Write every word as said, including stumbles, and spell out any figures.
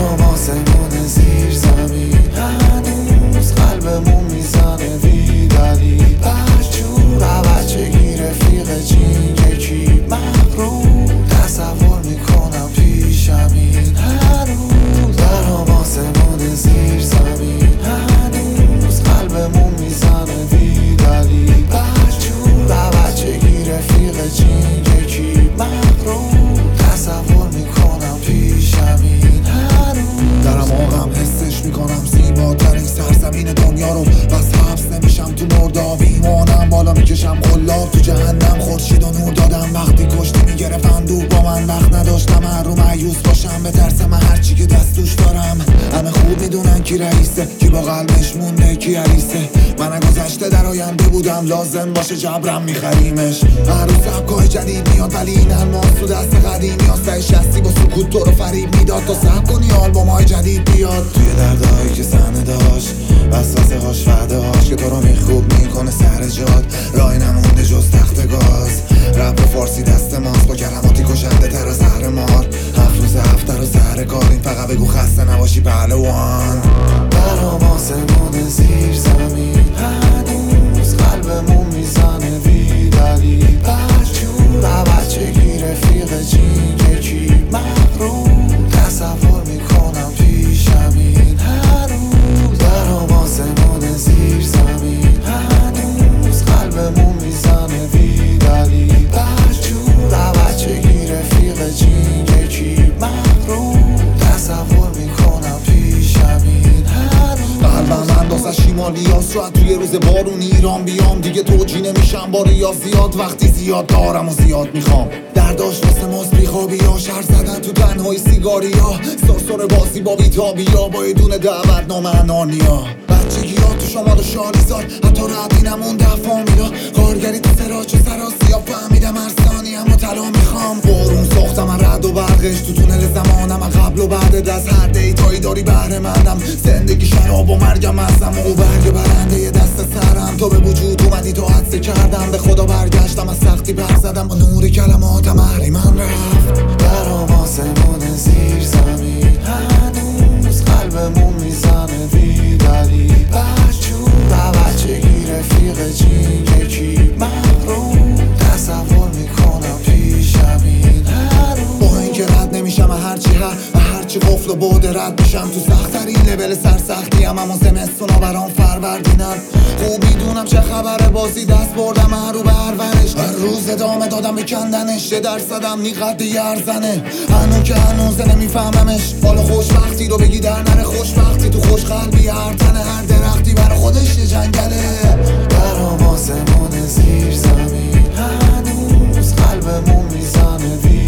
برام آسمون زیر زمین، هنوز قلبمون میزنه بی دلیل. برجور بچگی رفیق جین یکی مغرور، تصور میکنم پیشم این هنوز. برام آسمون زیر زمین، هنوز قلبمون میزنه بی دلیل. برجور بچگی رفیق جین یکی مغرور، تصور میکنم پیشم این هنوز. درم آقم حسش میکنم زیباترین سرزمین دنیا رو، بس حبس نمیشم تو مرداب. ایمانم بالا میکشم خلاب تو جهنم، خورشید و نور دادم. وقتی کشتی میگرفتن دور با من، وقت نداشتم هر رو مایوس باشم. به ترسم هرچی که دستوش دارم. همه خوب میدونن کی رئیسه، کی با قلبش مونده کی عریسه. من گذشته در آینده بودم، لازم باشه جبرم میخریمش. هر روز سبکای جدید میاد ولی این الماس تو دست قدیمی هست. سعی شستی با سکوت تو رو فریب میداد تا سب کنی آلبومای جدید بیاد. توی دردهایی که صحنه داشت، وسوسه هاش وعده هاش که تو رو میخوب میکنه سر جات. راهی نمونده جز تخت گاز، رپ فارسی دست ماست با کلماتی کشنده تر از زهر مار. هفت روز هفته رو سر کار، این فقط بگو خسته نباشی پهلوان. برام آسمون زیر زمین، هنوز قلبمون میزنه بی دلیل. برجور بچگی رفیق جین یکی مغرور، تصور میکنم پیشم این هنوز. برام آسمون زیر زمین، هنوز قلبمون میزنه بی دلیل. برجور بچگی رفیق جین یکی مغرور، تصور میکنم پیشم این هنوز. قلبم اندازه شیمالیاس، شاید توی روز بارون ایران بیام. دیگه توجی نمیشم با ریاضیات، وقتی زیاد دارم و زیاد میخوام. درداش واسه ماست بیخوابی ها، شهر زدن تو تنهای سیگاری ها. سرسر بازی با بیتابی ها، با یه دونه دعوت نامه انانیا. بچگی ها تو شمال و شالیزاد، حتی ردی نمونده فامیلا. کارگری تو سراچ و سراسی ها، فهمیدم هر ثانیه و طلا میخوام. بارون ساختم من رد و برقش تو تونل زمانم. من قبل و بعد از هر دیتایی داری بهره مندم. زندگی شراب و مرگم ازم و برگ برنده ی دست سرم. تو به وجود اومدی تو حدسه کردم، به خدا برگشتم از سختی پر زدم و نور کلماتم اهلی من رفت. برام آسمون زیر زمین، هنوز قلبمون میزنه بی دلیل. برجور بچگی رفیق جین یکی مغرور، تصور میکنم پیشم این هنوز. با اینکه رد نمیشم هرچی هر و هرچی قفل و بعد رد میشم. تو سخت‌ترین لول سرسختی هم همون زمستونا برام فروردینم. خوب میدونم چه خبره، بازی دست بردم هر رو برورش. هر روز ادامه دادم به کندنش، یه درصدم نیقد یرزنه. هنو که هنوز نمیفهممش، حالا خوشبختی رو بگی در نره. خوشبختی تو خوش قلبی هر تنه، هر درختی برا خودش یه جنگله. برام آسمون زیر زمین، هنوز قلبمون میزنه بی